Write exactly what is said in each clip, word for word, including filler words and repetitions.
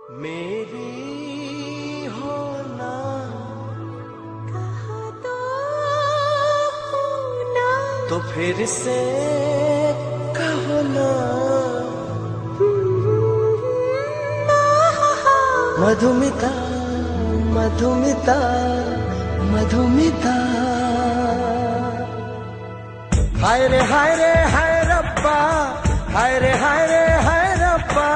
मेरी होना कहा तो होना, तो फिर से कहो ना। मधुमिता मधुमिता मधुमिता, हाय रे हाय रे हाय रब्बा, हाय रे हाय रे हाय रब्बा।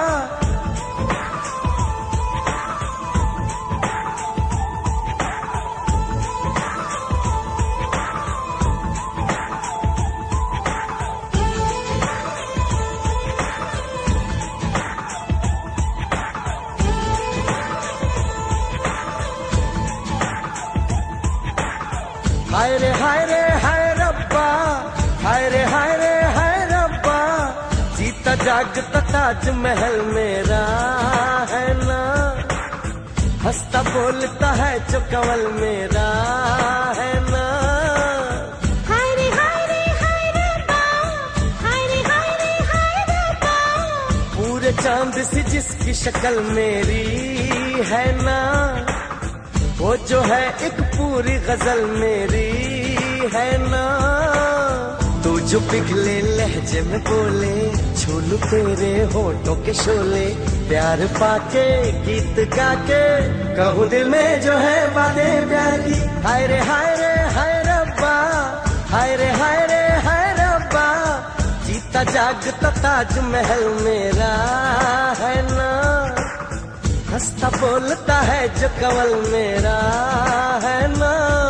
हाय रे हाय रे हाय रब्बा, हाय रे हाय रे हाय रब्बा। जीता जागता ताजमहल मेरा है ना, हंसता बोलता है जो कंवल मेरा है ना। हाय रे हाय रे हाय रब्बा, हाय रे हाय रे हाय रब्बा। पूरे चांद सी जिसकी शक्ल मेरी है ना, वो जो है एक पूरी गजल मेरी है ना। तू जो पिघले लहजे में बोले, छूलू तेरे होठों के शोले। प्यार पाके गीत गाके कहूँ दिल में जो है बातें प्यार की। हाय रे हाय रे हाय रब्बा, हाय रे हाय रे हाय रब्बा। जीता जागता ताजमहल मेरा है ना, हंसता बोलता है जो कंवल मेरा है ना।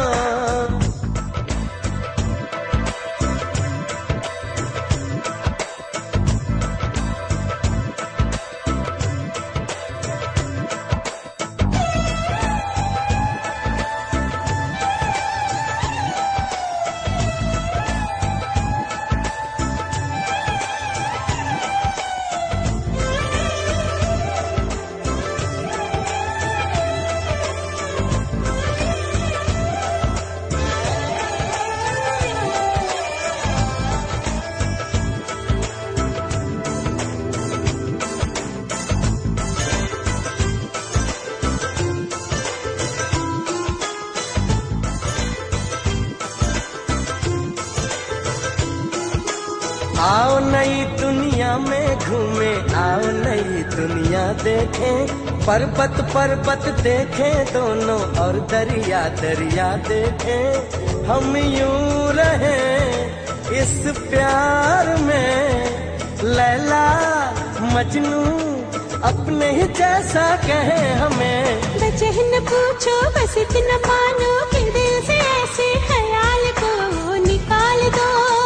आओ नई दुनिया में घूमे, आओ नई दुनिया देखें। पर्वत पर्वत देखें दोनों और दरिया दरिया देखें। हम यूं रहें इस प्यार में, लैला मजनू अपने ही जैसा कहें हमें। बचन पूछो बस इतना मानो कि दिल से ऐसे ख्याल को निकाल दो,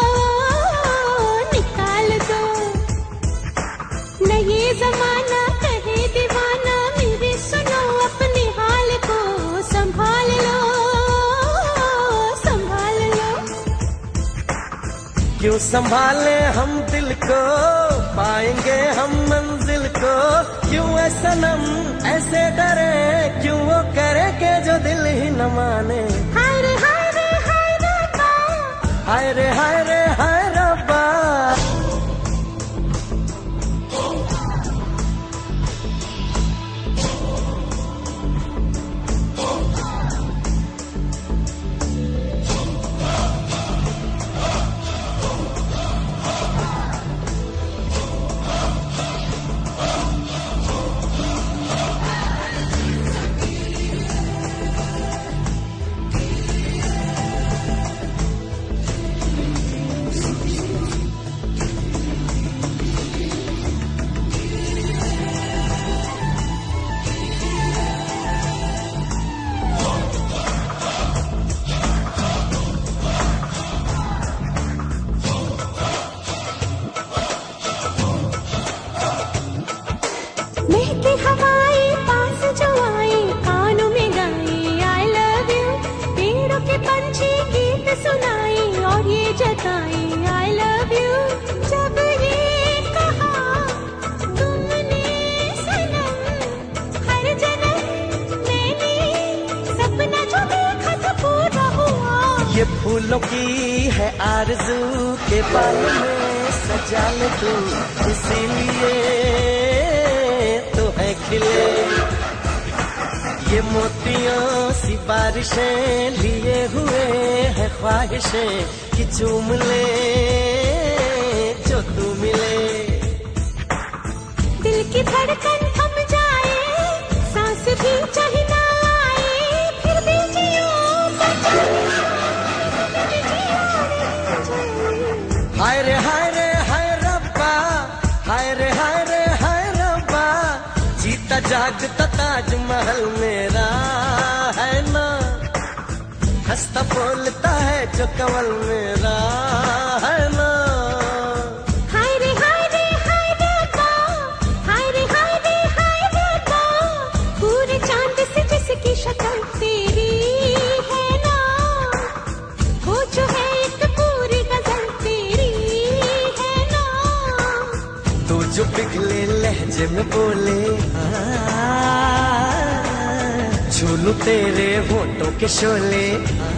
ये जमाना कहे दीवाना। मेरे सुनो अपने हाल को संभाल लो, संभाल लो। क्यों संभाले हम दिल को, पाएंगे हम मंजिल को। क्यों ऐ सनम ऐसे डरे, क्यों वो करे के जो दिल ही न माने। हाय रे हाय रे हाय रब्बा, हाय रे हाय रे हाय रब्बा। महके हवाएं पास जो आए, कानों में गाए आई लव यू। पेड़ों के पंछी गीत सुनाए और ये जताए आई लव यू। जब ये कहा तुमने सनम, हर जन्म मैंने सपना जो देखा था पूरा हुआ। ये फूलों की है आरज़ू के बाल में सजा ले तू, इसीलिए तो है खिले। ये मोतियों सी बारिशें लिए हुए हैं ख्वाहिशें कि चूम ले जो तू मिले। दिल की धड़कन थम जाए, सांस भी चाहे ना आए, फिर भी जियो हाय रे हाय रे हाय रब्बा, हाय रे हाय रे हाय रब्बा, जीता जागता ताजमहल मेरा है ना, हंसता बोलता है जो कमल मेरा है ना। हाय रे हाय रे हाय रब्बा, हाय रे हाय रे हाय रब्बा, पूरे चांद से जिसकी शक्ल तेरी है ना, वो जो है एक पूरी गजल तेरी है ना। तू जो पिघले लहजे में बोले झूलू तेरे होठों के शोले,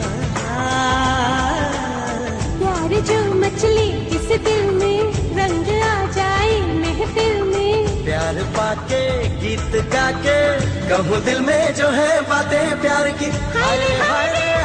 प्यार जो मचले किस दिल में, रंग आ जाए महफिल में, प्यार पाके गीत गा के कहूँ दिल में जो है बातें प्यार की। हाय रे हाय रे